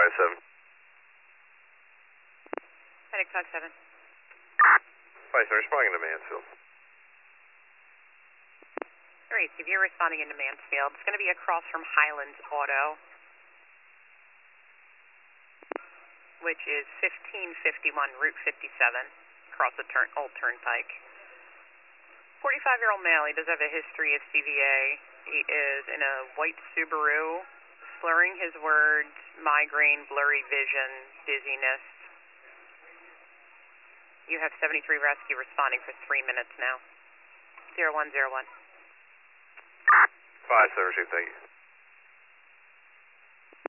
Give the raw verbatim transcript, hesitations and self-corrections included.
five seven. Medic five seven. five seven, responding to Mansfield. Great, if you're responding into Mansfield, it's going to be across from Highlands Auto, which is fifteen fifty-one Route fifty-seven, across the turn, old turnpike. forty-five-year-old male, he does have a history of C V A. He is in a white Subaru, slurring his words, migraine, blurry vision, dizziness. You have seventy-three rescue responding for three minutes now. zero one zero one. five seven, thank you.